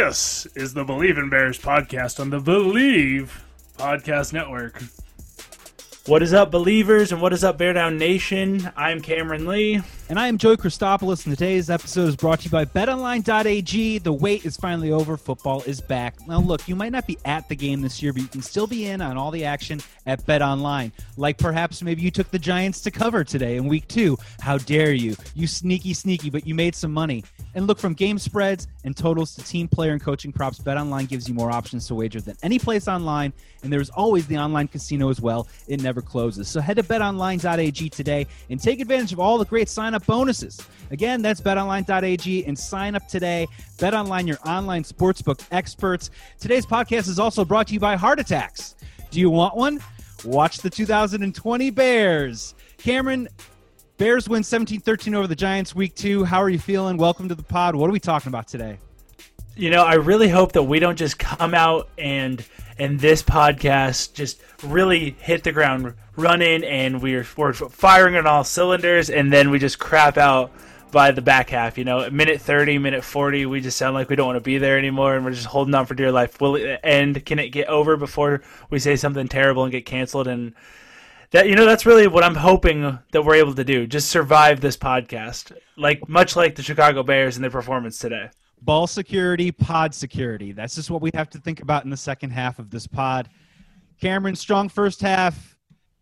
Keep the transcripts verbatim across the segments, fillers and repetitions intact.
This is the Believe in Bears podcast on the Believe Podcast Network. What is up, Believers, and what is up, Bear Down Nation? I'm Cameron Lee. And I am Joey Christopoulos, and today's episode is brought to you by bet online dot a g. The wait is finally over. Football is back. Now, look, you might not be at the game this year, but you can still be in on all the action at BetOnline. Like perhaps maybe you took the Giants to cover today in week two. How dare you? You sneaky, sneaky, but you made some money. And look, from game spreads and totals to team, player, and coaching props, BetOnline gives you more options to wager than any place online, and there's always the online casino as well. It never closes. So head to bet online dot a g today and take advantage of all the great sign-up bonuses. Again, that's bet online dot a g and sign up today. BetOnline, your online sportsbook experts. Today's podcast is also brought to you by Heart Attacks. Do you want one? Watch the two thousand twenty Bears. Cameron, Bears win seventeen thirteen over the Giants week two. How are you feeling? Welcome to the pod. What are we talking about today? You know, I really hope that we don't just come out and and this podcast just really hit the ground running and we're, we're firing on all cylinders, and then we just crap out by the back half. You know, at minute thirty, minute forty, we just sound like we don't want to be there anymore, and we're just holding on for dear life. Will it end? Can it get over before we say something terrible and get canceled? And that, you know, that's really what I'm hoping that we're able to do. Just survive this podcast, like much like the Chicago Bears and their performance today. Ball security, pod security. That's just what we have to think about in the second half of this pod. Cameron, strong first half,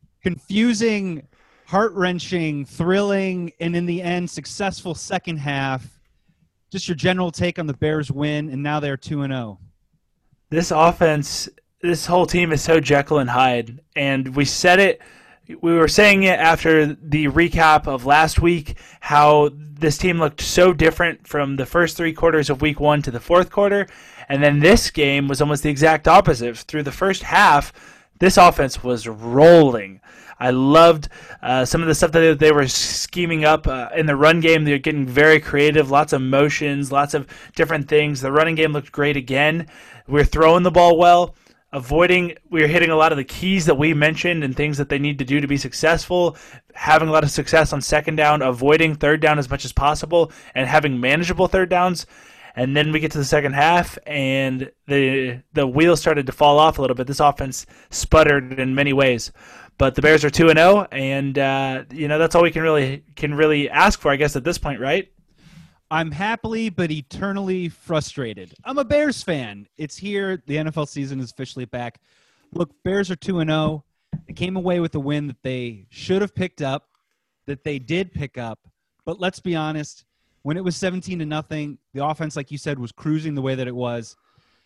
confusing, heart-wrenching, thrilling, and in the end, successful second half. Just your general take on the Bears win, and now they're two and oh. This offense, this whole team is so Jekyll and Hyde, and we said it. We were saying it after the recap of last week, how this team looked so different from the first three quarters of week one to the fourth quarter. And then this game was almost the exact opposite. Through the first half, this offense was rolling. I loved uh, some of the stuff that they were scheming up uh, in the run game. They're getting very creative, lots of motions, lots of different things. The running game looked great again. We were throwing the ball well. Avoiding, we were hitting a lot of the keys that we mentioned and things that they need to do to be successful, having a lot of success on second down, avoiding third down as much as possible, and having manageable third downs. And then we get to the second half, and the the wheels started to fall off a little bit. This offense sputtered in many ways. But the Bears are two and oh, and uh, you know, that's all we can really can really ask for, I guess, at this point, right? I'm happily but eternally frustrated. I'm a Bears fan. It's here. The N F L season is officially back. Look, Bears are two and oh. They came away with a win that they should have picked up, that they did pick up. But let's be honest, when it was seventeen to nothing, the offense, like you said, was cruising the way that it was.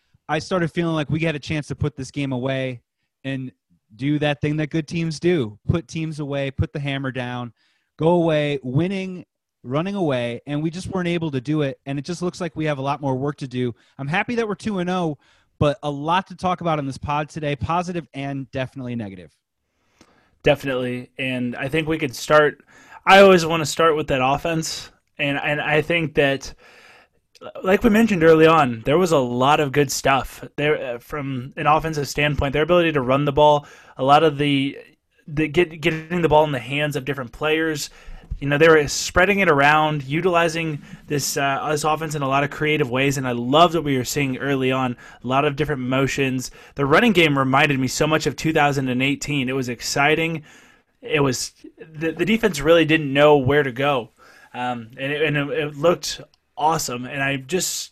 I started feeling like we had a chance to put this game away and do that thing that good teams do. Put teams away, put the hammer down, go away, winning, running away, and we just weren't able to do it, and it just looks like we have a lot more work to do. I'm happy that we're two and oh, but a lot to talk about on this pod today, positive and definitely negative. Definitely, and I think we could start – I always want to start with that offense, and, and I think that, like we mentioned early on, there was a lot of good stuff there from an offensive standpoint. Their ability to run the ball, a lot of the, the get, getting the ball in the hands of different players. You know, they were spreading it around, utilizing this uh, this offense in a lot of creative ways, and I loved what we were seeing early on. A lot of different motions. The running game reminded me so much of two thousand eighteen. It was exciting. It was the, the defense really didn't know where to go, um, and, it, and it, it looked awesome. And I just,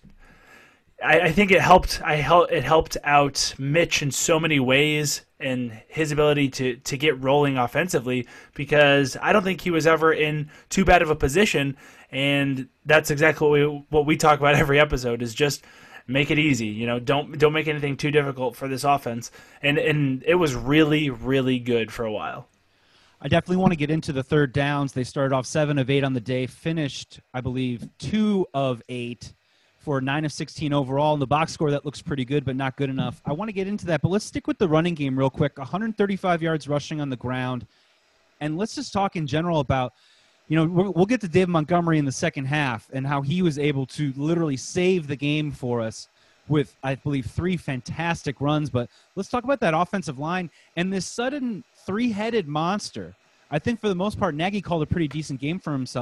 I, I think it helped. I helped. It helped out Mitch in so many ways, and his ability to, to get rolling offensively, because I don't think he was ever in too bad of a position, and that's exactly what we what we talk about every episode is just make it easy. You know, don't don't make anything too difficult for this offense, and and it was really really good for a while. I definitely want to get into the third downs. They started off seven of eight on the day, finished I believe two of eight. For nine of sixteen overall. In the box score, that looks pretty good, but not good enough. I want to get into that, but let's stick with the running game real quick. one hundred thirty-five yards rushing on the ground. And let's just talk in general about, you know, we'll get to David Montgomery in the second half and how he was able to literally save the game for us with, I believe, three fantastic runs. But let's talk about that offensive line and this sudden three-headed monster. I think for the most part, Nagy called a pretty decent game for himself.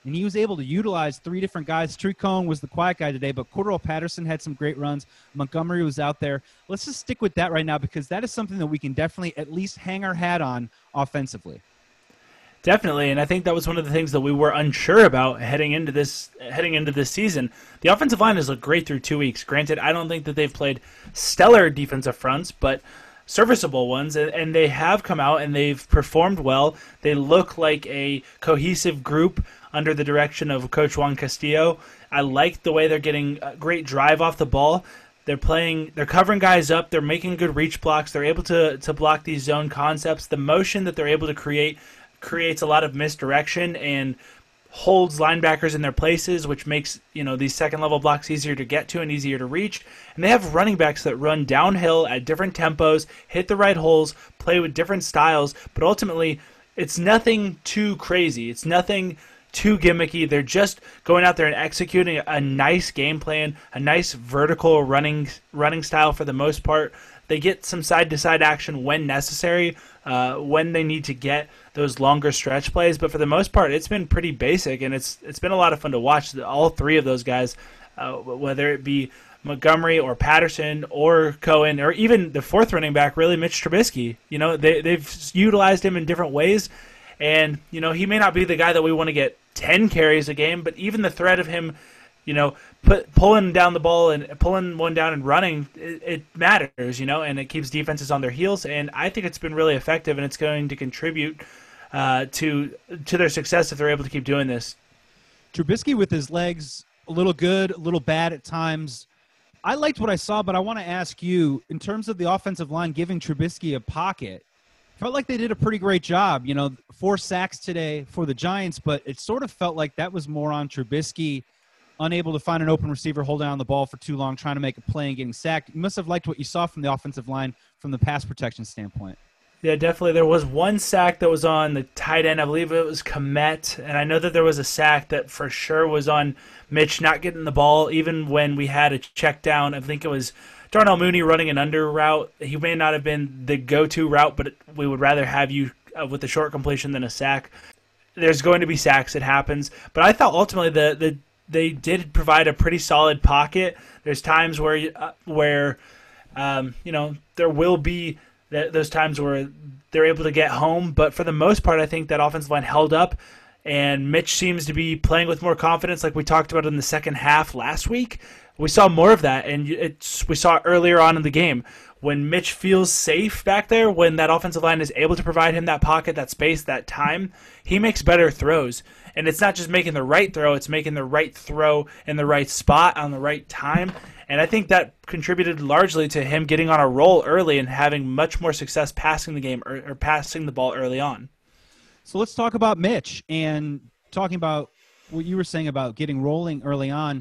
and he was able to utilize three different guys. Tariq Cohen was the quiet guy today, but Cordell Patterson had some great runs. Montgomery was out there. Let's just stick with that right now because that is something that we can definitely at least hang our hat on offensively. Definitely, and I think that was one of the things that we were unsure about heading into this heading into this season. The offensive line has looked great through two weeks. Granted, I don't think that they've played stellar defensive fronts, but serviceable ones, and they have come out and they've performed well. They look like a cohesive group under the direction of Coach Juan Castillo. I like the way they're getting a great drive off the ball. They're playing, they're covering guys up. They're making good reach blocks. They're able to to block these zone concepts. The motion that they're able to create creates a lot of misdirection and holds linebackers in their places, which makes, you know, these second level blocks easier to get to and easier to reach. And they have running backs that run downhill at different tempos, hit the right holes, play with different styles, but ultimately it's nothing too crazy. It's nothing too gimmicky. They're just going out there and executing a nice game plan, a nice vertical running running style for the most part. They get some side-to-side action when necessary, uh, when they need to get those longer stretch plays. But for the most part, it's been pretty basic, and it's it's been a lot of fun to watch. All three of those guys, uh, whether it be Montgomery or Patterson or Cohen or even the fourth running back, really Mitch Trubisky. You know, they, they've utilized him in different ways. And, you know, he may not be the guy that we want to get ten carries a game, but even the threat of him, you know, put, pulling down the ball and pulling one down and running, it, it matters, you know, and it keeps defenses on their heels. And I think it's been really effective, and it's going to contribute uh, to to their success if they're able to keep doing this. Trubisky with his legs a little good, a little bad at times. I liked what I saw, but I want to ask you, in terms of the offensive line giving Trubisky a pocket, felt like they did a pretty great job. You know, four sacks today for the Giants, but it sort of felt like that was more on Trubisky, unable to find an open receiver, holding on the ball for too long, trying to make a play and getting sacked. You must have liked what you saw from the offensive line from the pass protection standpoint. Yeah, definitely. There was one sack that was on the tight end. I believe it was Komet, and I know that there was a sack that for sure was on Mitch not getting the ball, even when we had a check down. I think it was Darnell Mooney running an under route. He may not have been the go-to route, but we would rather have you uh, with a short completion than a sack. There's going to be sacks. It happens. But I thought ultimately the, the they did provide a pretty solid pocket. There's times where, uh, where um, you know, there will be th- those times where they're able to get home. But for the most part, I think that offensive line held up. And Mitch seems to be playing with more confidence like we talked about in the second half last week. We saw more of that, and it's, we saw it earlier on in the game. When Mitch feels safe back there, when that offensive line is able to provide him that pocket, that space, that time, he makes better throws. And it's not just making the right throw, it's making the right throw in the right spot on the right time. And I think that contributed largely to him getting on a roll early and having much more success passing the game or, or passing the ball early on. So let's talk about Mitch and talking about what you were saying about getting rolling early on.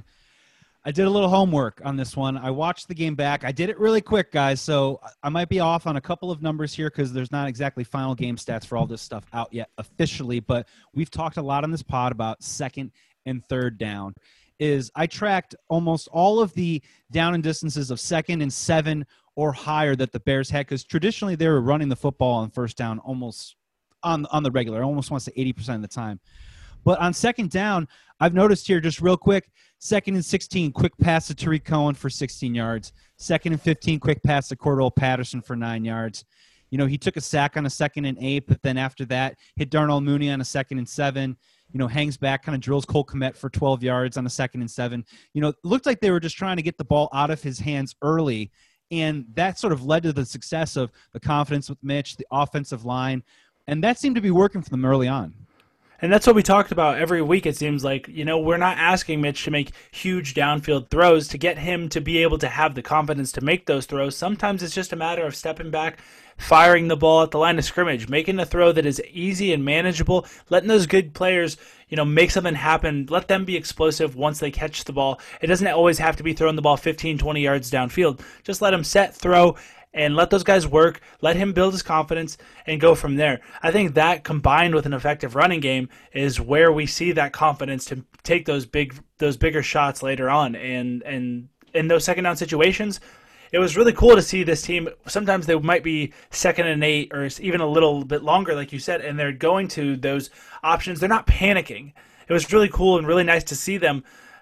I did a little homework on this one. I watched the game back. I did it really quick, guys, so I might be off on a couple of numbers here because there's not exactly final game stats for all this stuff out yet officially, but we've talked a lot on this pod about second and third down. Is I tracked almost all of the down and distances of second and seven or higher that the Bears had because traditionally they were running the football on first down almost on, on the regular. I almost want to say eighty percent of the time. But on second down, I've noticed here just real quick, second and sixteen, quick pass to Tariq Cohen for sixteen yards. Second and fifteen, quick pass to Cordell Patterson for nine yards. You know, he took a sack on a second and eight, but then after that, hit Darnell Mooney on a second and seven. You know, hangs back, kind of drills Cole Kmet for twelve yards on a second and seven. You know, it looked like they were just trying to get the ball out of his hands early, and that sort of led to the success of the confidence with Mitch, the offensive line, and that seemed to be working for them early on. And that's what we talked about every week, it seems like. You know, we're not asking Mitch to make huge downfield throws to get him to be able to have the confidence to make those throws. Sometimes it's just a matter of stepping back, firing the ball at the line of scrimmage, making a throw that is easy and manageable, letting those good players, you know, make something happen, let them be explosive once they catch the ball. It doesn't always have to be throwing the ball fifteen, twenty yards downfield. Just let them set, throw, and let those guys work, let him build his confidence, and go from there. I think that combined with an effective running game is where we see that confidence to take those big, those bigger shots later on. And and in those second down situations, it was really cool to see this team. Sometimes they might be second and eight or even a little bit longer, like you said, and they're going to those options. They're not panicking. it was really cool and really nice to see them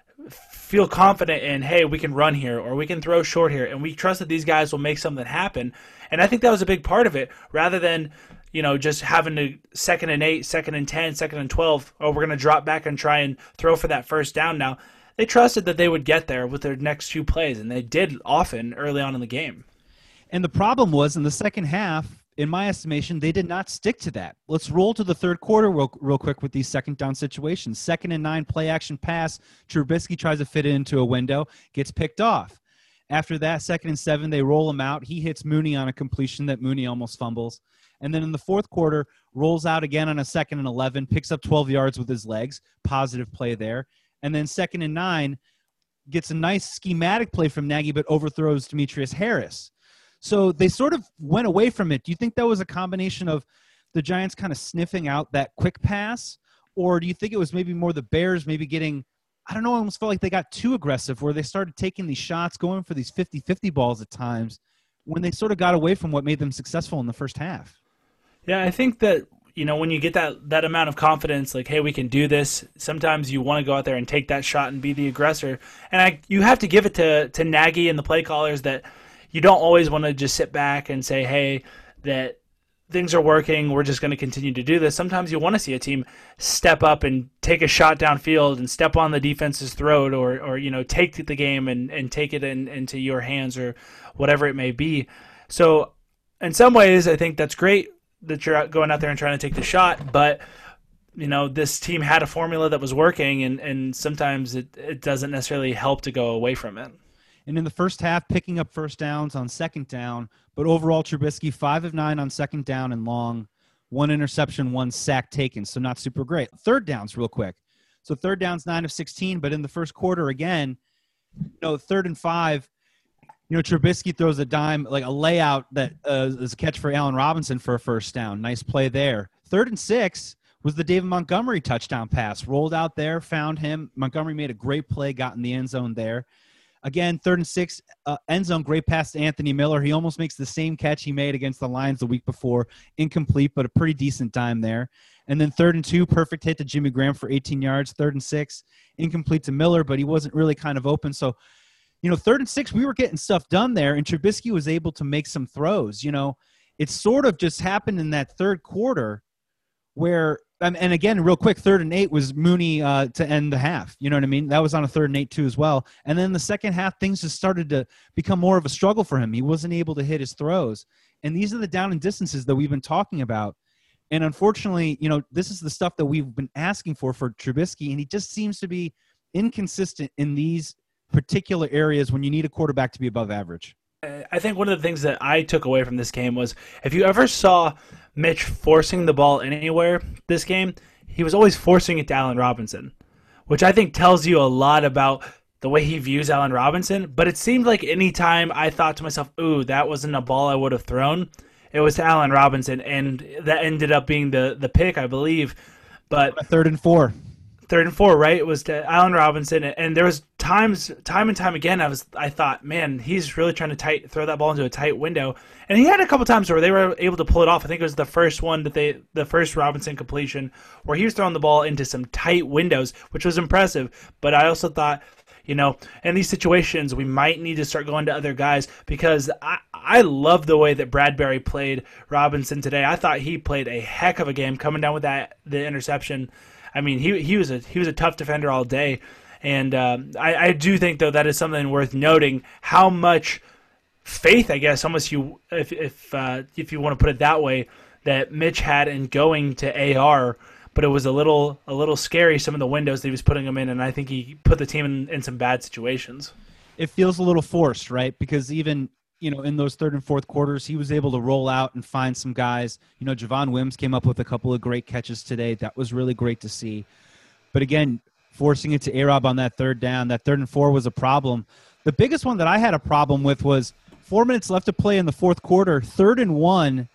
feel confident in, hey, we can run here or we can throw short here, and we trust that these guys will make something happen. And I think that was a big part of it, rather than, you know, just having to second and eight, second and ten, second and twelve, oh, we're going to drop back and try and throw for that first down now. They trusted that they would get there with their next few plays, and they did often early on in the game. And the problem was in the second half, in my estimation, they did not stick to that. Let's roll to the third quarter real, real quick with these second down situations. Second and nine, play action pass. Trubisky tries to fit it into a window, gets picked off. After that, second and seven, they roll him out. He hits Mooney on a completion that Mooney almost fumbles. And then in the fourth quarter, rolls out again on a second and eleven, picks up twelve yards with his legs. Positive play there. And then second and nine, gets a nice schematic play from Nagy, but overthrows Demetrius Harris. So they sort of went away from it. Do you think that was a combination of the Giants kind of sniffing out that quick pass? Or do you think it was maybe more the Bears maybe getting, I don't know, I almost felt like they got too aggressive where they started taking these shots, going for these fifty-fifty balls at times when they sort of got away from what made them successful in the first half? Yeah, I think that, you know, when you get that, that amount of confidence, like, hey, we can do this, sometimes you want to go out there and take that shot and be the aggressor. And I, you have to give it to, to Nagy and the play callers that you don't always want to just sit back and say, hey, that things are working, we're just going to continue to do this. Sometimes you want to see a team step up and take a shot downfield and step on the defense's throat, or, or you know, take the game and, and take it in, into your hands, or whatever it may be. So in some ways, I think that's great that you're going out there and trying to take the shot, but you know, this team had a formula that was working, and, and sometimes it, it doesn't necessarily help to go away from it. And in the first half, picking up first downs on second down, but overall Trubisky, five of nine on second down and long, one interception, one sack taken, so not super great. Third downs real quick. So third downs, nine of sixteen, but in the first quarter, again, you know, third and five, you know, Trubisky throws a dime, like a layout that uh, is a catch for Allen Robinson for a first down. Nice play there. Third and six was the David Montgomery touchdown pass. Rolled out there, found him. Montgomery made a great play, got in the end zone there. Again, third and six, uh, end zone, great pass to Anthony Miller. He almost makes the same catch he made against the Lions the week before. Incomplete, but a pretty decent dime there. And then third and two, perfect hit to Jimmy Graham for eighteen yards. Third and six, incomplete to Miller, but he wasn't really kind of open. So, you know, third and six, we were getting stuff done there, and Trubisky was able to make some throws. You know, it sort of just happened in that third quarter where – and again, real quick, third and eight was Mooney uh, to end the half. You know what I mean? That was on a third and eight, too, as well. And then the second half, things just started to become more of a struggle for him. He wasn't able to hit his throws. And these are the down and distances that we've been talking about. And unfortunately, you know, this is the stuff that we've been asking for for Trubisky, and he just seems to be inconsistent in these particular areas when you need a quarterback to be above average. I think one of the things that I took away from this game was, if you ever saw Mitch forcing the ball anywhere this game, he was always forcing it to Allen Robinson, which I think tells you a lot about the way he views Allen Robinson. But it seemed like any time I thought to myself, ooh, that wasn't a ball I would have thrown, it was to Allen Robinson, and that ended up being the, the pick, I believe. But third and four. Third and four, right? It was to Allen Robinson, and there was times, time and time again, I was, I thought, man, he's really trying to tight throw that ball into a tight window. And he had a couple times where they were able to pull it off. I think it was the first one that they, the first Robinson completion, where he was throwing the ball into some tight windows, which was impressive. But I also thought, you know, in these situations, we might need to start going to other guys, because I, I love the way that Bradbury played Robinson today. I thought he played a heck of a game coming down with that the interception. I mean, he he was a he was a tough defender all day, and um, I, I do think though that is something worth noting, how much faith, I guess, almost you if if uh, if you want to put it that way, that Mitch had in going to A R. But it was a little a little scary, some of the windows that he was putting them in, and I think he put the team in, in some bad situations. It feels a little forced, right? Because even, you know, in those third and fourth quarters, he was able to roll out and find some guys. You know, Javon Wims came up with a couple of great catches today. That was really great to see. But again, forcing it to A-Rob on that third down, that third and four was a problem. The biggest one that I had a problem with was four minutes left to play in the fourth quarter, third and one.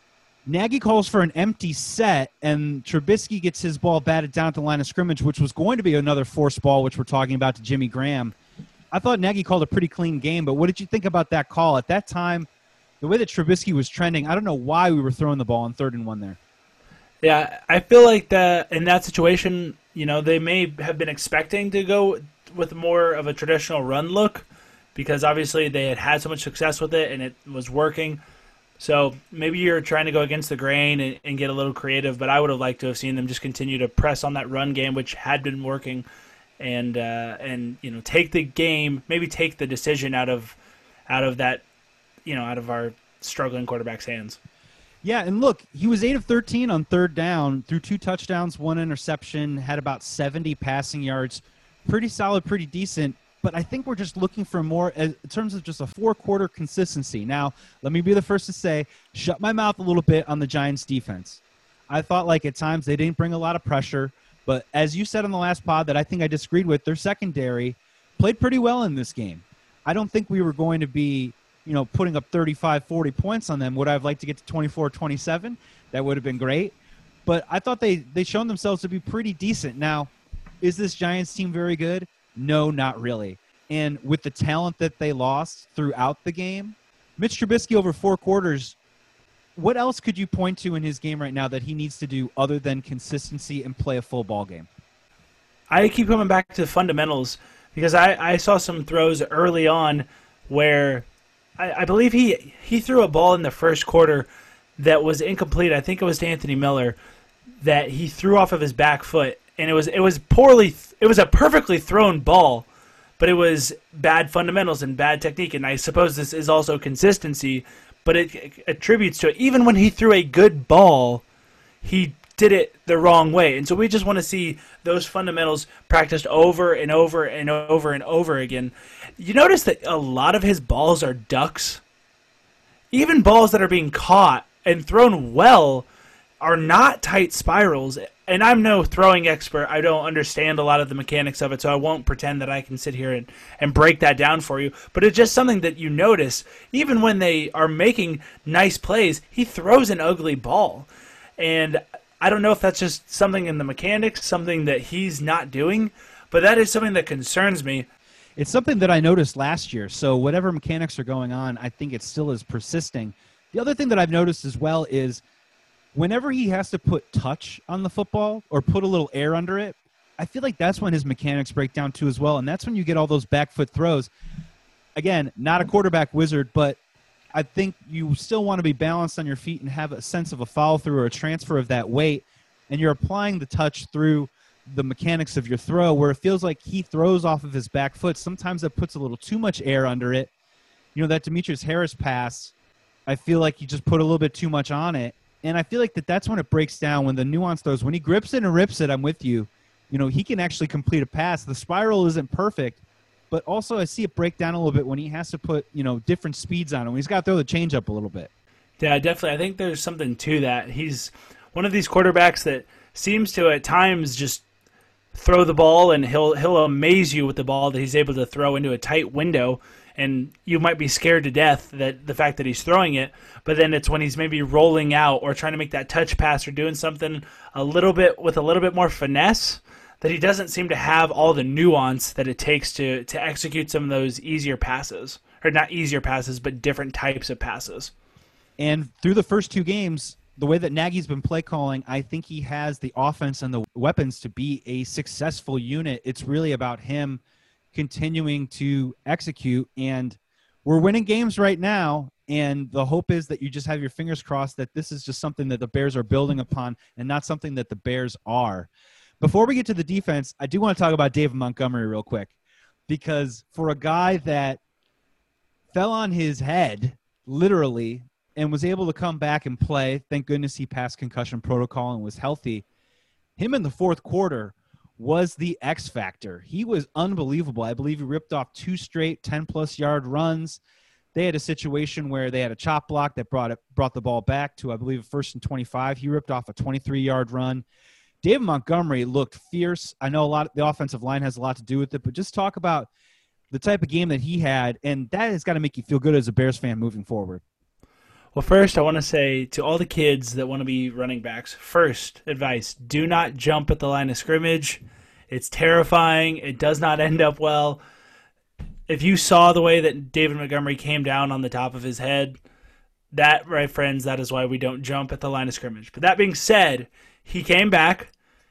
Nagy calls for an empty set, and Trubisky gets his ball batted down at the line of scrimmage, which was going to be another forced ball, which we're talking about, to Jimmy Graham. I thought Nagy called a pretty clean game, but what did you think about that call? At that time, the way that Trubisky was trending, I don't know why we were throwing the ball on third and one there. Yeah, I feel like that in that situation, you know, they may have been expecting to go with more of a traditional run look because obviously they had had so much success with it and it was working. So maybe you're trying to go against the grain and, and get a little creative, but I would have liked to have seen them just continue to press on that run game, which had been working, and uh, and you know take the game, maybe take the decision out of out of that, you know, out of our struggling quarterback's hands. Yeah, and look, he was eight of thirteen on third down, threw two touchdowns, one interception, had about seventy passing yards. Pretty solid, pretty decent. But I think we're just looking for more in terms of just a four-quarter consistency. Now, let me be the first to say, shut my mouth a little bit on the Giants' defense. I thought like at times they didn't bring a lot of pressure. But as you said on the last pod that I think I disagreed with, their secondary played pretty well in this game. I don't think we were going to be, you know, putting up thirty-five, forty points on them. Would I have liked to get to twenty-four, twenty-seven? That would have been great. But I thought they, they shown themselves to be pretty decent. Now, is this Giants team very good? No, not really. And with the talent that they lost throughout the game, Mitch Trubisky over four quarters, what else could you point to in his game right now that he needs to do other than consistency and play a full ball game? I keep coming back to the fundamentals because I, I saw some throws early on where I, I believe he, he threw a ball in the first quarter that was incomplete. I think it was to Anthony Miller that he threw off of his back foot. And it was it was poorly it was a perfectly thrown ball, but it was bad fundamentals and bad technique. And I suppose this is also consistency, but it, it attributes to it. Even when he threw a good ball, he did it the wrong way. And so we just want to see those fundamentals practiced over and over and over and over again. You notice that a lot of his balls are ducks. Even balls that are being caught and thrown well are not tight spirals. And I'm no throwing expert. I don't understand a lot of the mechanics of it, so I won't pretend that I can sit here and, and break that down for you. But it's just something that you notice. Even when they are making nice plays, he throws an ugly ball. And I don't know if that's just something in the mechanics, something that he's not doing, but that is something that concerns me. It's something that I noticed last year. So whatever mechanics are going on, I think it still is persisting. The other thing that I've noticed as well is whenever he has to put touch on the football or put a little air under it, I feel like that's when his mechanics break down too as well, and that's when you get all those back foot throws. Again, not a quarterback wizard, but I think you still want to be balanced on your feet and have a sense of a follow-through or a transfer of that weight, and you're applying the touch through the mechanics of your throw where it feels like he throws off of his back foot. Sometimes that puts a little too much air under it. You know, that Demetrius Harris pass, I feel like you just put a little bit too much on it. And I feel like that that's when it breaks down, when the nuance throws. When he grips it and rips it, I'm with you. You know, he can actually complete a pass. The spiral isn't perfect, but also I see it break down a little bit when he has to put, you know, different speeds on him. He's got to throw the changeup a little bit. Yeah, definitely. I think there's something to that. He's one of these quarterbacks that seems to at times just throw the ball and he'll he'll amaze you with the ball that he's able to throw into a tight window. And you might be scared to death that the fact that he's throwing it, but then it's when he's maybe rolling out or trying to make that touch pass or doing something a little bit with a little bit more finesse that he doesn't seem to have all the nuance that it takes to, to execute some of those easier passes. Or not easier passes, but different types of passes. And through the first two games, the way that Nagy's been play calling, I think he has the offense and the weapons to be a successful unit. It's really about him continuing to execute, and we're winning games right now, and the hope is that you just have your fingers crossed that this is just something that the Bears are building upon and not something that the Bears are. Before we get to the defense, I do want to talk about David Montgomery real quick, because for a guy that fell on his head, literally, and was able to come back and play, thank goodness he passed concussion protocol and was healthy, him in the fourth quarter was the X factor. He was unbelievable. I believe he ripped off two straight ten-plus yard runs. They had a situation where they had a chop block that brought it, brought the ball back to, I believe, first and twenty-five. He ripped off a twenty-three yard run. David Montgomery looked fierce. I know a lot of the offensive line has a lot to do with it, but just talk about the type of game that he had, and that has got to make you feel good as a Bears fan moving forward. Well, first, I want to say to all the kids that want to be running backs, first advice, do not jump at the line of scrimmage. It's terrifying. It does not end up well. If you saw the way that David Montgomery came down on the top of his head, that, right, friends, that is why we don't jump at the line of scrimmage. But that being said, he came back.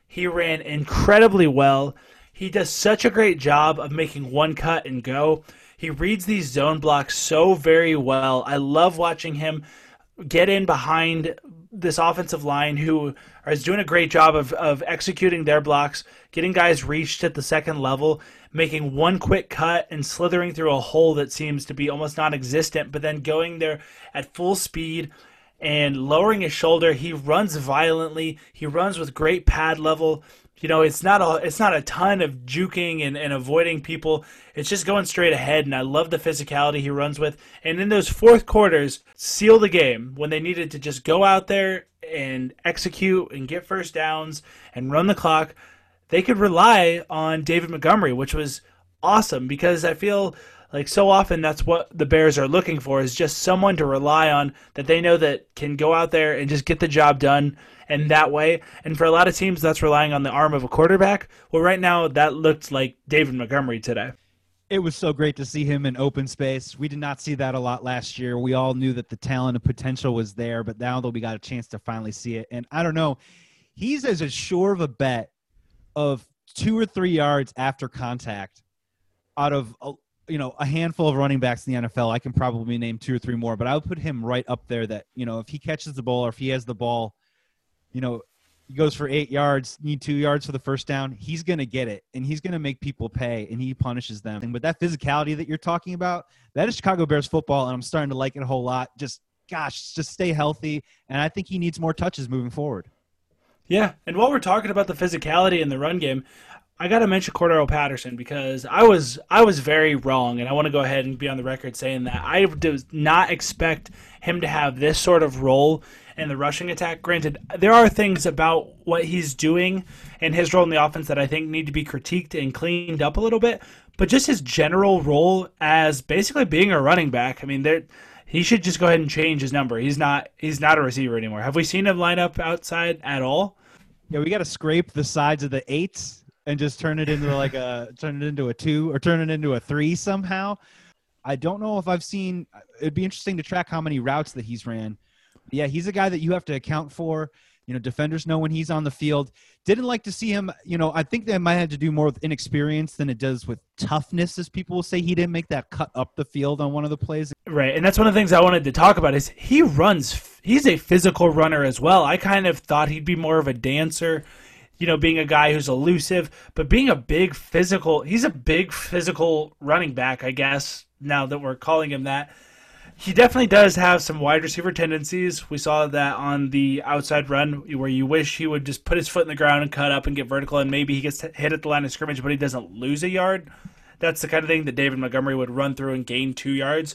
He ran incredibly well. He does such a great job of making one cut and go. He reads these zone blocks so very well. I love watching him get in behind this offensive line who is doing a great job of, of executing their blocks, getting guys reached at the second level, making one quick cut and slithering through a hole that seems to be almost non-existent, but then going there at full speed and lowering his shoulder. He runs violently. He runs with great pad level. You know, it's not a it's not a ton of juking and, and avoiding people. It's just going straight ahead, and I love the physicality he runs with. And in those fourth quarters, seal the game when they needed to just go out there and execute and get first downs and run the clock. They could rely on David Montgomery, which was awesome because I feel like so often that's what the Bears are looking for, is just someone to rely on that they know that can go out there and just get the job done in that way. And for a lot of teams, that's relying on the arm of a quarterback. Well, right now, that looked like David Montgomery today. It was so great to see him in open space. We did not see that a lot last year. We all knew that the talent and potential was there, but now that we got a chance to finally see it. And I don't know, he's as sure of a bet of two or three yards after contact out of a, you know, a handful of running backs in the N F L. I can probably name two or three more, but I would put him right up there that, you know, if he catches the ball or if he has the ball, you know, he goes for eight yards, need two yards for the first down, he's going to get it, and he's going to make people pay, and he punishes them. And with that physicality that you're talking about, that is Chicago Bears football, and I'm starting to like it a whole lot. Just, gosh, just stay healthy, and I think he needs more touches moving forward. Yeah, and while we're talking about the physicality in the run game, I got to mention Cordarrelle Patterson because I was I was very wrong, and I want to go ahead and be on the record saying that I did not expect him to have this sort of role in the rushing attack. Granted, there are things about what he's doing and his role in the offense that I think need to be critiqued and cleaned up a little bit, but just his general role as basically being a running back, I mean, there he should just go ahead and change his number. He's not he's not a receiver anymore. Have we seen him line up outside at all? Yeah, we got to scrape the sides of the eights and just turn it into like a turn it into a two or turn it into a three somehow. I don't know if I've seen. It'd be interesting to track how many routes that he's ran. Yeah, he's a guy that you have to account for. You know, defenders know when he's on the field. Didn't like to see him. You know, I think that might have to do more with inexperience than it does with toughness, as people will say. He didn't make that cut up the field on one of the plays. Right, and that's one of the things I wanted to talk about is he runs. He's a physical runner as well. I kind of thought he'd be more of a dancer, you know, being a guy who's elusive, but being a big physical, he's a big physical running back, I guess, now that we're calling him that. He definitely does have some wide receiver tendencies. We saw that on the outside run where you wish he would just put his foot in the ground and cut up and get vertical, and maybe he gets hit at the line of scrimmage, but he doesn't lose a yard. That's the kind of thing that David Montgomery would run through and gain two yards.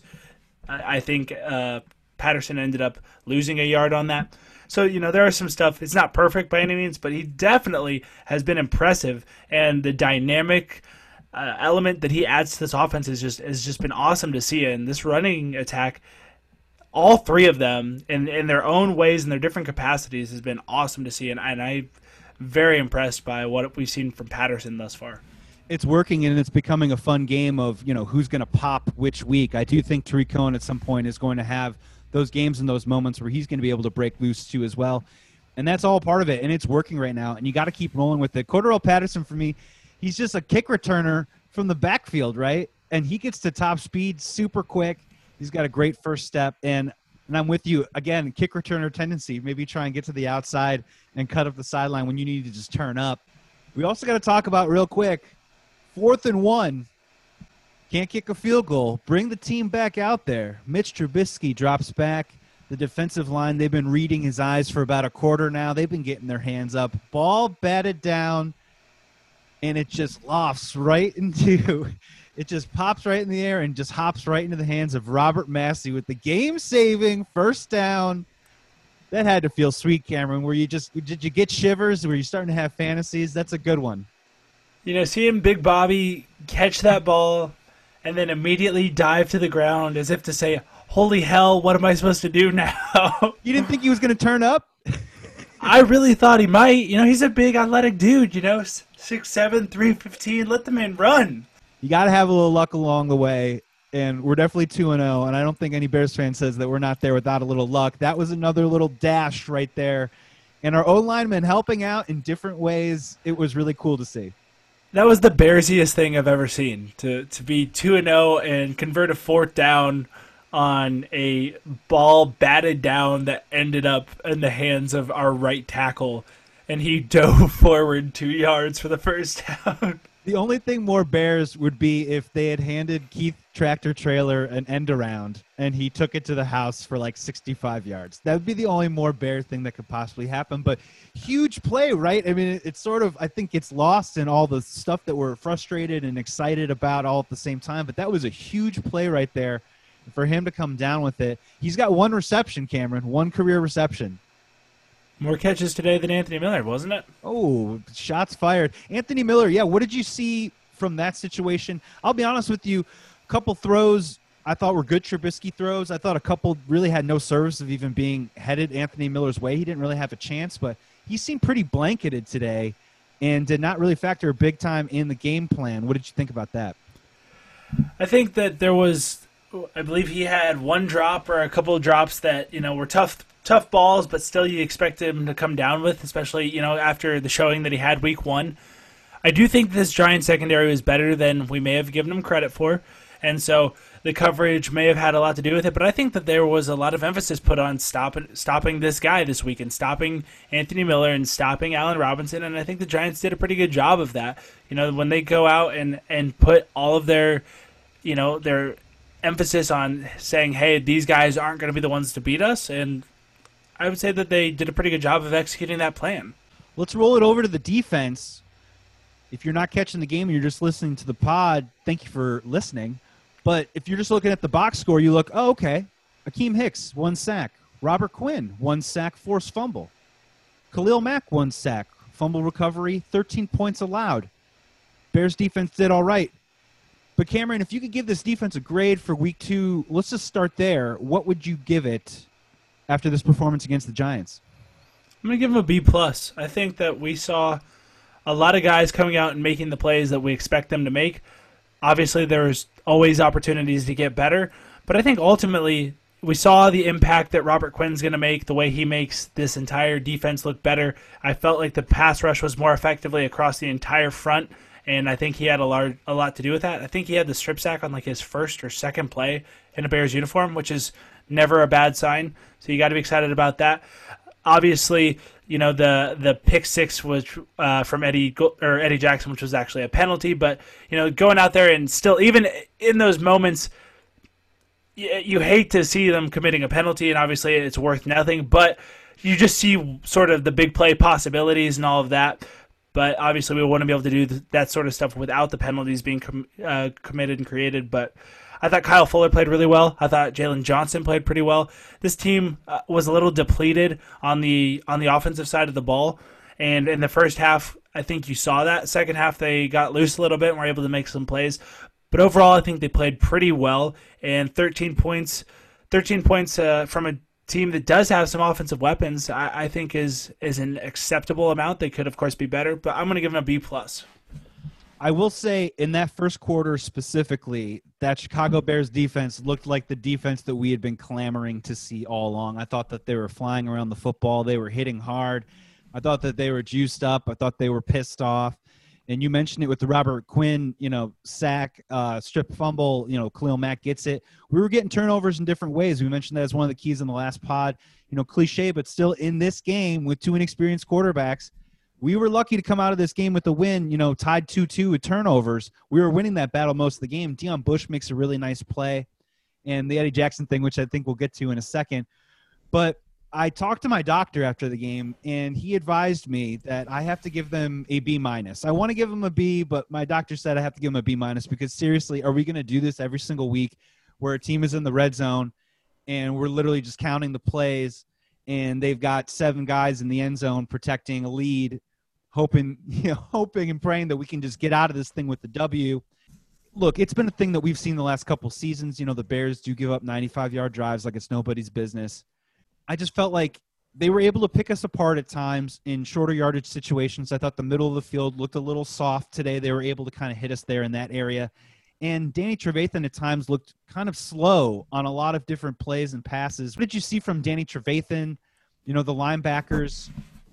I think uh, Patterson ended up losing a yard on that. So, you know, there are some stuff. It's not perfect by any means, but he definitely has been impressive, and the dynamic Uh, element that he adds to this offense is just has just been awesome to see. And this running attack, all three of them in, in their own ways and their different capacities, has been awesome to see. And, and I'm very impressed by what we've seen from Patterson thus far. It's working, and it's becoming a fun game of, you know, who's going to pop which week. I do think Tarik Cohen at some point is going to have those games and those moments where he's going to be able to break loose too as well. And that's all part of it, and it's working right now. And you got to keep rolling with it. Cordarrelle Patterson, for me, he's just a kick returner from the backfield, right? And he gets to top speed super quick. He's got a great first step. And, and I'm with you. Again, kick returner tendency. Maybe try and get to the outside and cut up the sideline when you need to just turn up. We also got to talk about real quick, fourth and one. Can't kick a field goal. Bring the team back out there. Mitch Trubisky drops back. The defensive line, they've been reading his eyes for about a quarter now. They've been getting their hands up. Ball batted down. And it just lofts right into – it just pops right in the air and just hops right into the hands of Robert Massey with the game-saving first down. That had to feel sweet, Cameron. Were you just – did you get shivers? Were you starting to have fantasies? That's a good one. You know, seeing Big Bobby catch that ball and then immediately dive to the ground as if to say, holy hell, what am I supposed to do now? You didn't think he was going to turn up? I really thought he might. You know, he's a big athletic dude, you know, six seven, three fifteen. Let the man run. You got to have a little luck along the way, and we're definitely two and oh, and I don't think any Bears fan says that we're not there without a little luck. That was another little dash right there, and our O-linemen helping out in different ways. It was really cool to see. That was the Bearsiest thing I've ever seen, to to be two and oh and convert a fourth down on a ball batted down that ended up in the hands of our right tackle, and he dove forward two yards for the first down. The only thing more Bears would be if they had handed Keith Tractor Trailer an end around and he took it to the house for like sixty-five yards. That would be the only more Bear thing that could possibly happen. But huge play, right? I mean, it's sort of, I think it's lost in all the stuff that we're frustrated and excited about all at the same time. But that was a huge play right there for him to come down with it. He's got one reception, Cameron, one career reception. More catches today than Anthony Miller, wasn't it? Oh, shots fired. Anthony Miller, yeah, what did you see from that situation? I'll be honest with you, a couple throws I thought were good Trubisky throws. I thought a couple really had no service of even being headed Anthony Miller's way. He didn't really have a chance, but he seemed pretty blanketed today and did not really factor big time in the game plan. What did you think about that? I think that there was, I believe he had one drop or a couple of drops that, you know, were tough tough balls, but still you expect him to come down with, especially, you know, after the showing that he had week one. I do think this Giants secondary was better than we may have given him credit for, and so the coverage may have had a lot to do with it, but I think that there was a lot of emphasis put on stop, stopping this guy this week and stopping Anthony Miller and stopping Allen Robinson, and I think the Giants did a pretty good job of that. You know, when they go out and, and put all of their, you know, their emphasis on saying, hey, these guys aren't going to be the ones to beat us, and I would say that they did a pretty good job of executing that plan. Let's roll it over to the defense. If you're not catching the game and you're just listening to the pod, thank you for listening. But if you're just looking at the box score, you look, oh, okay. Akeem Hicks, one sack. Robert Quinn, one sack, forced fumble. Khalil Mack, one sack. Fumble recovery, thirteen points allowed. Bears defense did all right. But Cameron, if you could give this defense a grade for week two, let's just start there. What would you give it after this performance against the Giants? I'm going to give them a B plus. I think that we saw a lot of guys coming out and making the plays that we expect them to make. Obviously, there's always opportunities to get better, but I think ultimately we saw the impact that Robert Quinn's going to make, the way he makes this entire defense look better. I felt like the pass rush was more effectively across the entire front, and I think he had a, large, a lot to do with that. I think he had the strip sack on like his first or second play in a Bears uniform, which is never a bad sign, so you got to be excited about that. Obviously, you know, the the pick six was uh, from Eddie or Eddie Jackson, which was actually a penalty. But, you know, going out there and still, even in those moments, you, you hate to see them committing a penalty, and obviously it's worth nothing. But you just see sort of the big play possibilities and all of that. But obviously we want to be able to do that sort of stuff without the penalties being com- uh, committed and created. But I thought Kyle Fuller played really well. I thought Jalen Johnson played pretty well. This team uh, was a little depleted on the on the offensive side of the ball, and in the first half, I think you saw that. Second half, they got loose a little bit and were able to make some plays. But overall, I think they played pretty well. And thirteen points, thirteen points uh, from a team that does have some offensive weapons, I, I think is is an acceptable amount. They could, of course, be better, but I'm going to give them a B plus. I will say in that first quarter specifically, that Chicago Bears defense looked like the defense that we had been clamoring to see all along. I thought that they were flying around the football. They were hitting hard. I thought that they were juiced up. I thought they were pissed off. And you mentioned it with the Robert Quinn, you know, sack, uh, strip fumble, you know, Khalil Mack gets it. We were getting turnovers in different ways. We mentioned that as one of the keys in the last pod. You know, cliche, but still in this game with two inexperienced quarterbacks, we were lucky to come out of this game with a win, you know, tied two two with turnovers. We were winning that battle most of the game. Deion Bush makes a really nice play, and the Eddie Jackson thing, which I think we'll get to in a second. But I talked to my doctor after the game, and he advised me that I have to give them a B minus. I want to give them a B, but my doctor said I have to give them a B minus because seriously, are we going to do this every single week where a team is in the red zone and we're literally just counting the plays and they've got seven guys in the end zone protecting a lead, hoping, you know, hoping and praying that we can just get out of this thing with the W. Look, it's been a thing that we've seen the last couple seasons. You know, the Bears do give up ninety-five-yard drives like it's nobody's business. I just felt like they were able to pick us apart at times in shorter yardage situations. I thought the middle of the field looked a little soft today. They were able to kind of hit us there in that area. And Danny Trevathan at times looked kind of slow on a lot of different plays and passes. What did you see from Danny Trevathan? You know, the linebackers,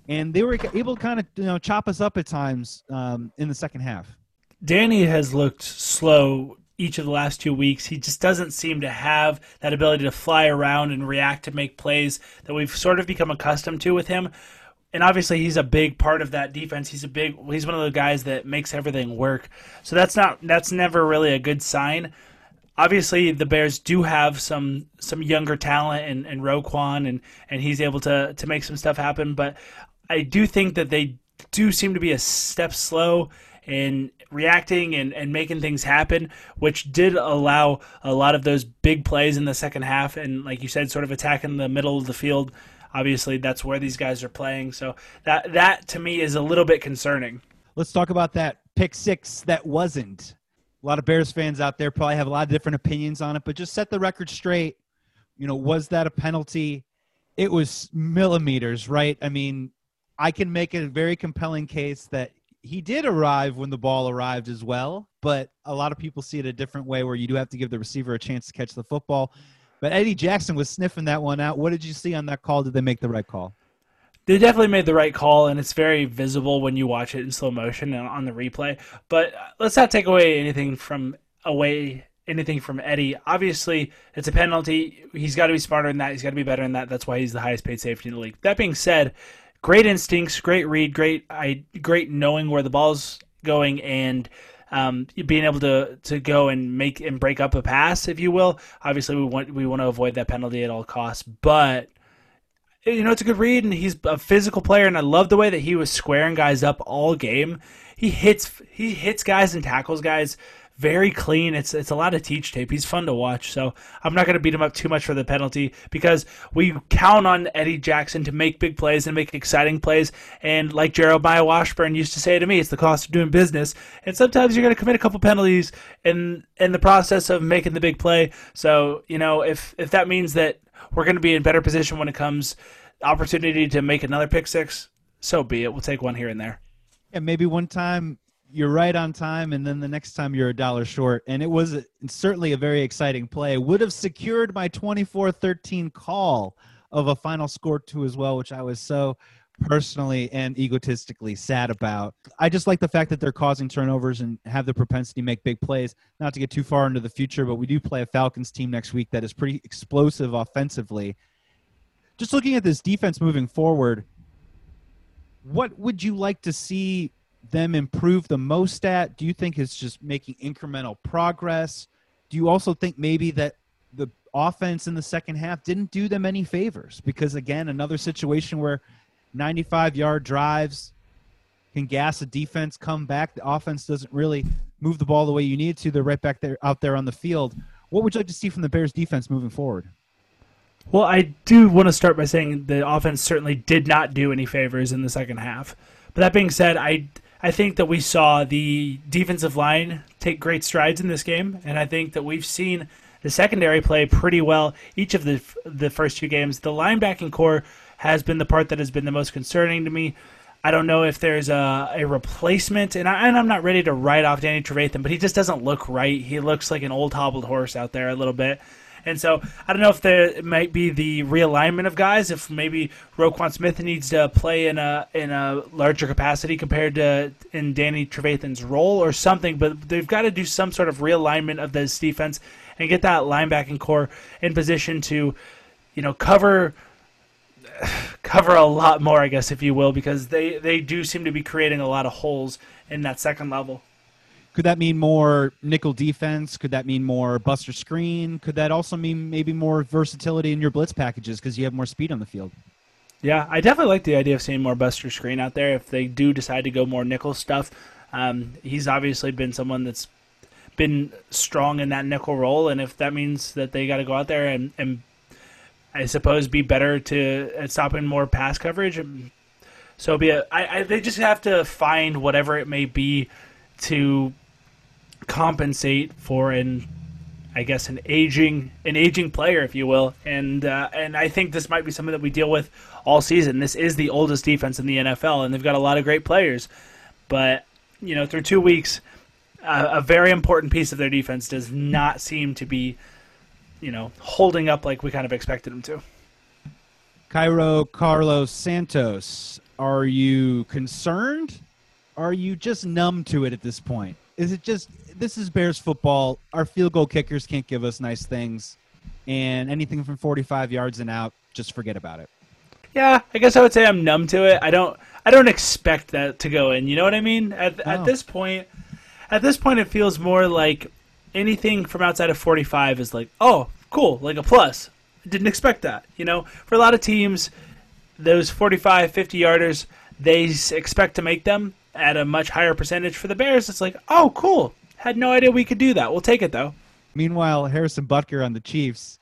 and they were able to kind of you know chop us up at times um, in the second half. Danny has looked slow each of the last two weeks. He just doesn't seem to have that ability to fly around and react to make plays that we've sort of become accustomed to with him. And obviously he's a big part of that defense. He's a big he's one of the guys that makes everything work. So that's not that's never really a good sign. Obviously the Bears do have some some younger talent in, in Roquan and, and he's able to to make some stuff happen, but I do think that they do seem to be a step slow in reacting and, and making things happen, which did allow a lot of those big plays in the second half and, like you said, sort of attacking the middle of the field. Obviously, that's where these guys are playing. So that, that to me, is a little bit concerning. Let's talk about that pick six that wasn't. A lot of Bears fans out there probably have a lot of different opinions on it, but just set the record straight. You know, was that a penalty? It was millimeters, right? I mean, I can make a very compelling case that he did arrive when the ball arrived as well, but a lot of people see it a different way where you do have to give the receiver a chance to catch the football. But Eddie Jackson was sniffing that one out. What did you see on that call? Did they make the right call? They definitely made the right call, and it's very visible when you watch it in slow motion and on the replay. But let's not take away anything from away anything from Eddie. Obviously, it's a penalty. He's got to be smarter than that. He's got to be better than that. That's why he's the highest paid safety in the league. That being said, great instincts, great read, great I, great knowing where the ball's going, and Um, being able to, to go and make and break up a pass, if you will. Obviously, we want we want to avoid that penalty at all costs. But you know, it's a good read, and he's a physical player, and I love the way that he was squaring guys up all game. He hits he hits guys and tackles guys very clean. It's it's a lot of teach tape. He's fun to watch. So I'm not going to beat him up too much for the penalty because we count on Eddie Jackson to make big plays and make exciting plays. And like Jeremiah Washburn used to say to me, it's the cost of doing business. And sometimes you're going to commit a couple penalties in in the process of making the big play. So, you know, if if that means that we're going to be in better position when it comes opportunity to make another pick six, so be it. We'll take one here and there. Yeah, maybe one time you're right on time, and then the next time you're a dollar short. And it was a, certainly a very exciting play. Would have secured my twenty-four thirteen call of a final score two as well, which I was so personally and egotistically sad about. I just like the fact that they're causing turnovers and have the propensity to make big plays. Not to get too far into the future, but we do play a Falcons team next week that is pretty explosive offensively. Just looking at this defense moving forward, what would you like to see them improve the most at? Do you think it's just making incremental progress? Do you also think maybe that the offense in the second half didn't do them any favors? Because, again, another situation where ninety-five-yard drives can gas a defense, come back. The offense doesn't really move the ball the way you need it to. They're right back there, out there on the field. What would you like to see from the Bears defense moving forward? Well, I do want to start by saying the offense certainly did not do any favors in the second half. But that being said, I I think that we saw the defensive line take great strides in this game, and I think that we've seen the secondary play pretty well each of the the first two games. The linebacking core has been the part that has been the most concerning to me. I don't know if there's a, a replacement, and, I, and I'm not ready to write off Danny Trevathan, but he just doesn't look right. He looks like an old hobbled horse out there a little bit. And so I don't know if there might be the realignment of guys, if maybe Roquan Smith needs to play in a in a larger capacity compared to in Danny Trevathan's role or something, but they've got to do some sort of realignment of this defense and get that linebacking core in position to, you know, cover cover a lot more, I guess, if you will, because they, they do seem to be creating a lot of holes in that second level. Could that mean more nickel defense? Could that mean more buster screen? Could that also mean maybe more versatility in your blitz packages because you have more speed on the field? Yeah, I definitely like the idea of seeing more buster screen out there if they do decide to go more nickel stuff. Um, he's obviously been someone that's been strong in that nickel role, and if that means that they got to go out there and, and I suppose be better to at stopping more pass coverage, so be it. I, I, they just have to find whatever it may be to compensate for an, I guess, an aging an aging player, if you will, and uh, and I think this might be something that we deal with all season. This is the oldest defense in the N F L, and they've got a lot of great players, but you know, through two weeks, uh, a very important piece of their defense does not seem to be, you know, holding up like we kind of expected them to. Cairo Carlos Santos, Are you concerned? Are you just numb to it at this point? Is it just, this is Bears football. Our field goal kickers can't give us nice things. And anything from forty-five yards and out, just forget about it. Yeah, I guess I would say I'm numb to it. I don't I don't expect that to go in. You know what I mean? At No. at this point, at this point it feels more like anything from outside of forty-five is like, "Oh, cool, like a plus." Didn't expect that. You know, for a lot of teams, those forty-five, fifty-yarders, they s- expect to make them at a much higher percentage. For the Bears, it's like, "Oh, cool. Had no idea we could do that. We'll take it though." Meanwhile, Harrison Butker on the Chiefs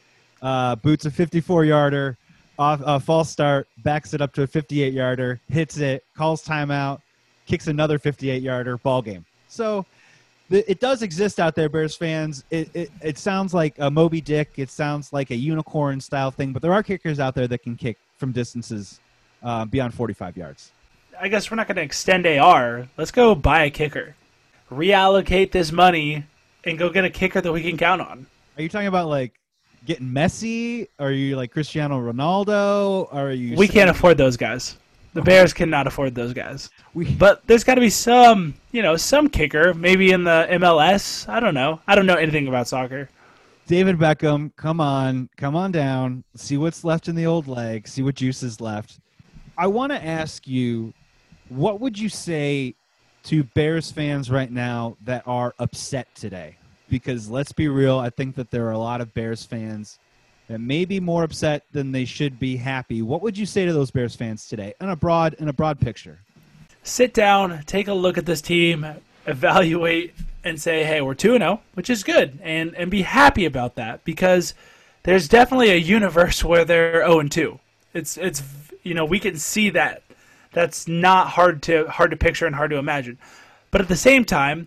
uh, boots a fifty-four-yarder, off a false start, backs it up to a fifty-eight-yarder, hits it, calls timeout, kicks another fifty-eight-yarder, ball game. So th- it does exist out there, Bears fans. It, it it sounds like a Moby Dick. It sounds like a unicorn-style thing, but there are kickers out there that can kick from distances uh, beyond forty-five yards. I guess we're not going to extend A R. Let's go buy a kicker. Reallocate this money and go get a kicker that we can count on. Are you talking about, like, getting Messi? Are you like Cristiano Ronaldo? Are you? We can't afford those guys. The Bears cannot afford those guys. We, But there's got to be some, you know, some kicker, maybe in the M L S. I don't know. I don't know anything about soccer. David Beckham, come on, come on down. See what's left in the old leg. See what juice is left. I want to ask you, what would you say to Bears fans right now that are upset today? Because let's be real, I think that there are a lot of Bears fans that may be more upset than they should be happy. What would you say to those Bears fans today in a broad in a broad picture? Sit down, take a look at this team, evaluate, and say, hey, we're two and oh, which is good, and, and be happy about that, because there's definitely a universe where they're oh and two. It's it's you know, we can see that. That's not hard to hard to picture and hard to imagine. But at the same time,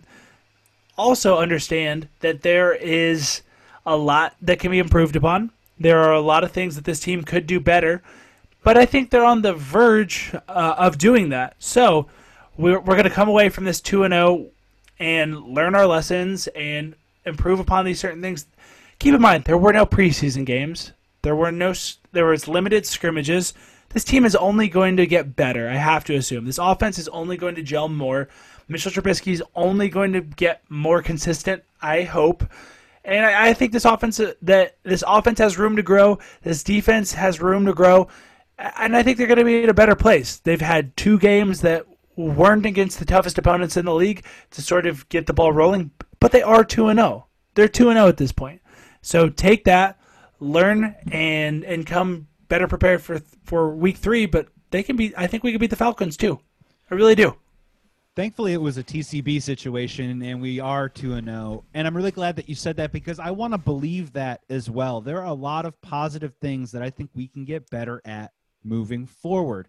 also understand that there is a lot that can be improved upon. There are a lot of things that this team could do better, but I think they're on the verge uh, of doing that. So we're we're going to come away from this two and oh and learn our lessons and improve upon these certain things. Keep in mind, there were no preseason games. There were no there was limited scrimmages. This team is only going to get better, I have to assume. This offense is only going to gel more. Mitchell Trubisky is only going to get more consistent, I hope. And I, I think this offense that this offense has room to grow. This defense has room to grow. And I think they're going to be in a better place. They've had two games that weren't against the toughest opponents in the league to sort of get the ball rolling, but they are two and oh. They're two and oh at this point. So take that, learn, and and come better prepared for for week three, but they can be. I think we can beat the Falcons too. I really do. Thankfully, it was a T C B situation, and we are two and oh. And I'm really glad that you said that, because I want to believe that as well. There are a lot of positive things that I think we can get better at moving forward.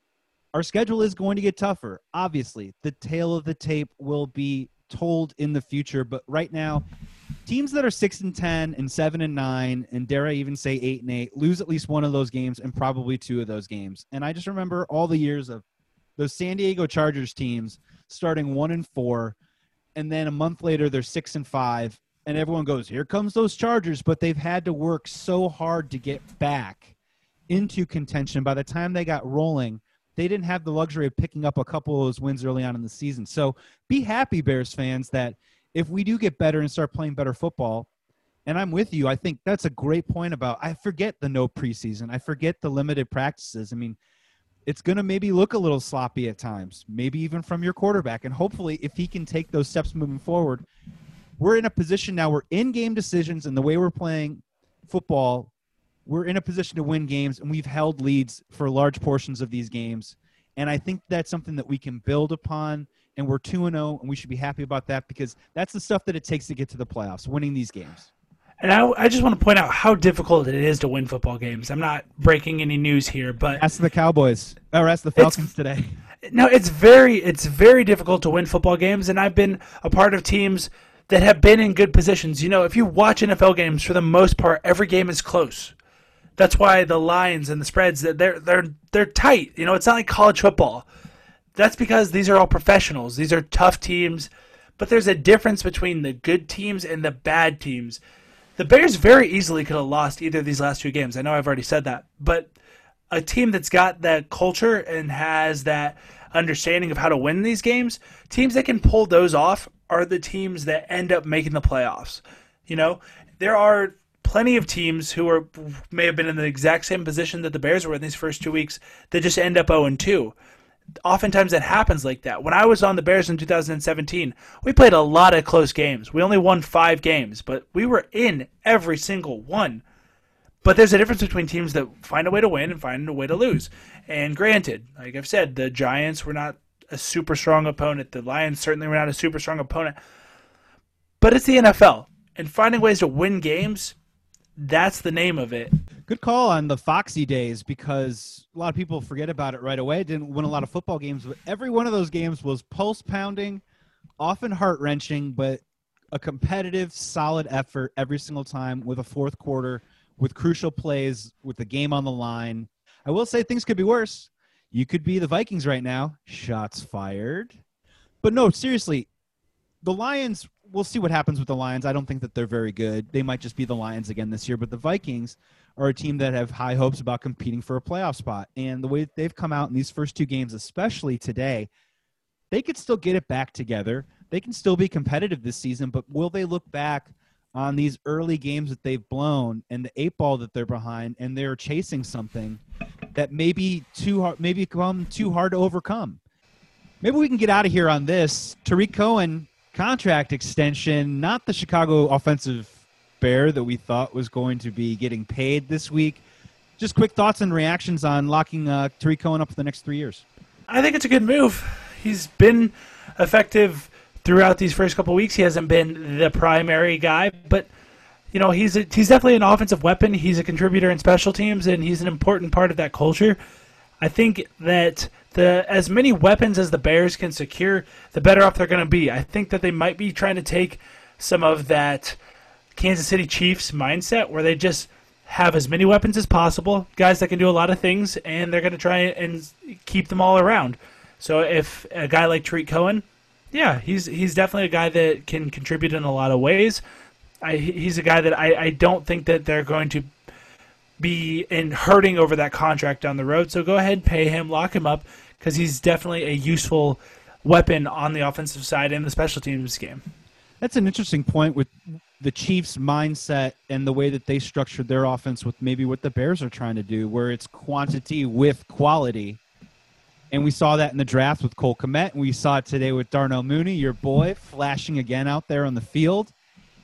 Our schedule is going to get tougher. Obviously, the tail of the tape will be told in the future, but right now, teams that are six and ten and seven and nine, and dare I even say eight and eight, lose at least one of those games and probably two of those games. And I just remember all the years of those San Diego Chargers teams starting one and four, and then a month later they're six and five, and everyone goes, "Here comes those Chargers!" But they've had to work so hard to get back into contention. By the time they got rolling, they didn't have the luxury of picking up a couple of those wins early on in the season. So be happy, Bears fans, that if we do get better and start playing better football, and I'm with you, I think that's a great point about, I forget the no preseason. I forget the limited practices. I mean, it's going to maybe look a little sloppy at times, maybe even from your quarterback. And hopefully, if he can take those steps moving forward, we're in a position now where in-game decisions and the way we're playing football, we're in a position to win games, and we've held leads for large portions of these games. And I think that's something that we can build upon, and we're two and oh, and we should be happy about that, because that's the stuff that it takes to get to the playoffs, winning these games. And I, I just want to point out how difficult it is to win football games. I'm not breaking any news here, but Ask the Cowboys, or ask the Falcons today. No, it's very it's very difficult to win football games, and I've been a part of teams that have been in good positions. You know, if you watch N F L games, for the most part, every game is close. That's why the lines and the spreads, they're they're they're tight. You know, it's not like college football. That's because these are all professionals. These are tough teams, but there's a difference between the good teams and the bad teams. The Bears very easily could have lost either of these last two games. I know I've already said that, but a team that's got that culture and has that understanding of how to win these games, teams that can pull those off are the teams that end up making the playoffs. You know, there are plenty of teams who are may have been in the exact same position that the Bears were in these first two weeks that just end up oh and two. Oftentimes that happens like that. When I was on the Bears in two thousand seventeen, we played a lot of close games. We only won five games, but we were in every single one. But there's a difference between teams that find a way to win and find a way to lose. And granted, like I've said, the Giants were not a super strong opponent. The Lions certainly were not a super strong opponent. But it's the N F L. And finding ways to win games, that's the name of it. Good call on the Foxy days, because a lot of people forget about it right away. Didn't win a lot of football games, but every one of those games was pulse-pounding, often heart-wrenching, but a competitive, solid effort every single time with a fourth quarter, with crucial plays, with the game on the line. I will say things could be worse. You could be the Vikings right now. Shots fired. But no, seriously, the Lions, we'll see what happens with the Lions. I don't think that they're very good. They might just be the Lions again this year. But the Vikings are a team that have high hopes about competing for a playoff spot. And the way that they've come out in these first two games, especially today, they could still get it back together. They can still be competitive this season, but will they look back on these early games that they've blown and the eight ball that they're behind, and they're chasing something that may be too hard, maybe become too hard to overcome? Maybe we can get out of here on this. Tarik Cohen contract extension, not the Chicago offensive bear that we thought was going to be getting paid this week. Just quick thoughts and reactions on locking uh, Tarik Cohen up for the next three years. I think it's a good move. He's been effective throughout these first couple of weeks. He hasn't been the primary guy, but you know, he's a, he's definitely an offensive weapon. He's a contributor in special teams, and he's an important part of that culture. I think that the as many weapons as the Bears can secure, the better off they're going to be. I think that they might be trying to take some of that Kansas City Chiefs mindset where they just have as many weapons as possible, guys that can do a lot of things, and they're going to try and keep them all around. So if a guy like Tarik Cohen, yeah, he's he's definitely a guy that can contribute in a lot of ways. I, he's a guy that I, I don't think that they're going to be in hurting over that contract down the road. So go ahead, pay him, lock him up, because he's definitely a useful weapon on the offensive side in the special teams game. That's an interesting point with the Chiefs' mindset and the way that they structured their offense with maybe what the Bears are trying to do, where it's quantity with quality. And we saw that in the draft with Cole Kmet, and we saw it today with Darnell Mooney, your boy, flashing again out there on the field.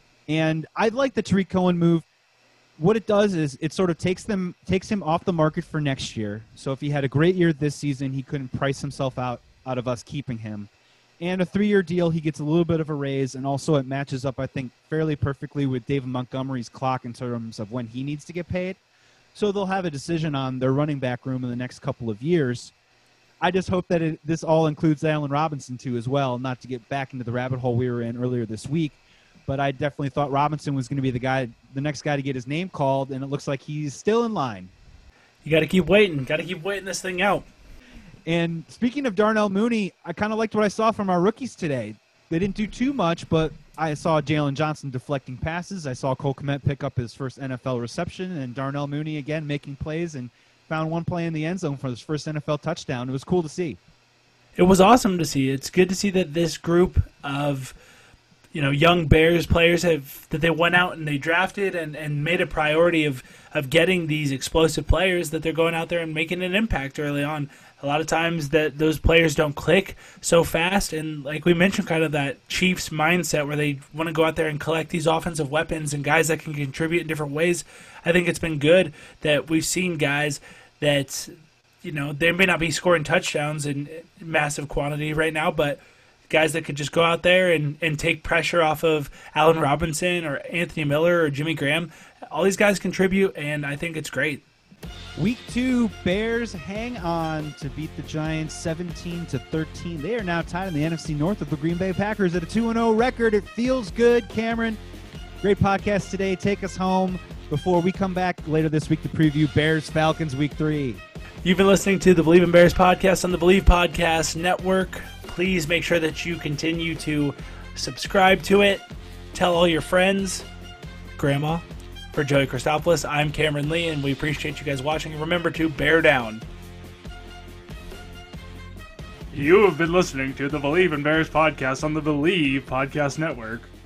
And I like the Tarik Cohen move. What it does is it sort of takes them takes him off the market for next year. So if he had a great year this season, he couldn't price himself out, out of us keeping him. And a three-year deal, he gets a little bit of a raise, and also it matches up, I think, fairly perfectly with David Montgomery's clock in terms of when he needs to get paid. So they'll have a decision on their running back room in the next couple of years. I just hope that it, this all includes Allen Robinson, too, as well, not to get back into the rabbit hole we were in earlier this week. But I definitely thought Robinson was going to be the guy, the next guy to get his name called, and it looks like he's still in line. You got to keep waiting. Got to keep waiting this thing out. And speaking of Darnell Mooney, I kind of liked what I saw from our rookies today. They didn't do too much, but I saw Jalen Johnson deflecting passes. I saw Cole Kmet pick up his first N F L reception, and Darnell Mooney again making plays and found one play in the end zone for his first N F L touchdown. It was cool to see. It was awesome to see. It's good to see that this group of you know, young Bears players have that they went out and they drafted and, and made a priority of, of getting these explosive players, that they're going out there and making an impact early on. A lot of times that those players don't click so fast, and like we mentioned, kind of that Chiefs mindset where they want to go out there and collect these offensive weapons and guys that can contribute in different ways. I think it's been good that we've seen guys that, you know, they may not be scoring touchdowns in massive quantity right now, but guys that could just go out there and, and take pressure off of Allen Robinson or Anthony Miller or Jimmy Graham. All these guys contribute, and I think it's great. Week two, Bears hang on to beat the Giants seventeen to thirteen. They are now tied in the N F C North with the Green Bay Packers at a two and oh record. It feels good. Cameron, great podcast today. Take us home before we come back later this week to preview Bears-Falcons Week three. You've been listening to the Believe in Bears podcast on the Believe Podcast Network. Please make sure that you continue to subscribe to it. Tell all your friends, grandma, For Joey Christopoulos, I'm Cameron Lee, and we appreciate you guys watching. And remember to bear down. You have been listening to the Believe in Bears podcast on the Believe Podcast Network.